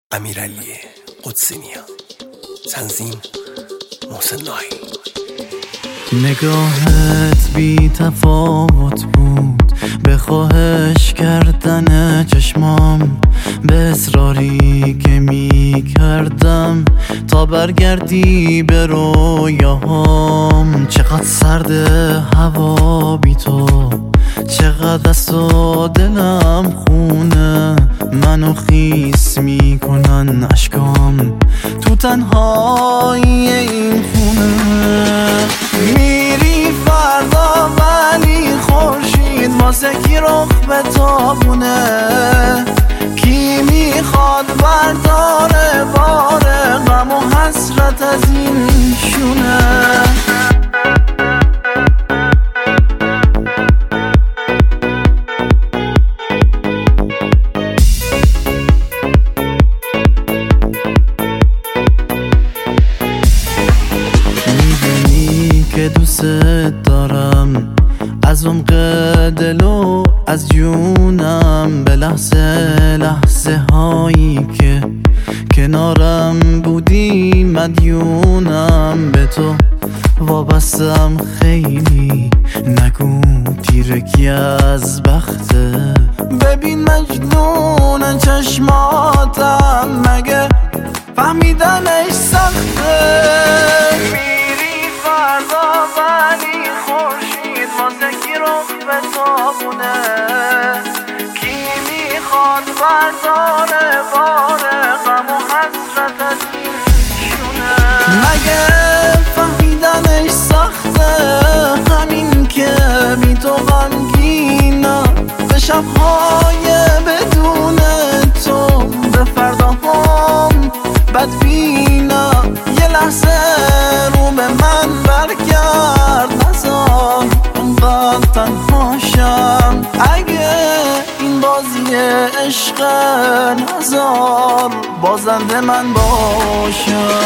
امیرعلی قدسی‌نیا، تنظیم محسن ناهی. نگاهت بی تفاوت بود به خواهش کردن چشمام، به اصراری که می کردم تا برگردی به رویاهام. چقدر سرد هوا بی تو، چقدر دست و دلم خونه، منو خیس میکنن اشکام تو تنهایی این خونه. میری فردا ولی خورشید واسه کی رخ به تابونه؟ کی میخواد برداره بار غم و حسرت از این شونه؟ که دوست دارم از عمق دل و از جونم، به لحظه هایی که کنارم بودی مدیونم. به تو وابستم خیلی، نگو تیرگی از بخته. ببین مجنون چشماتم، مگه فهمیدنش سخته؟ ولی خورشید واسه کی رخ به تابونه؟ کی میخواد برداره بار غم و حسرت از این شونه؟ مگه فهمیدنش سخته؟ همین که بی تو غمگینم، به شبهای بدون تو، به فرداهام بدبینم. یه لحظه رو به من برگرد، نزار اونقدر تنهاشم. اگه این بازی عشق، نزار بازنده من باشم.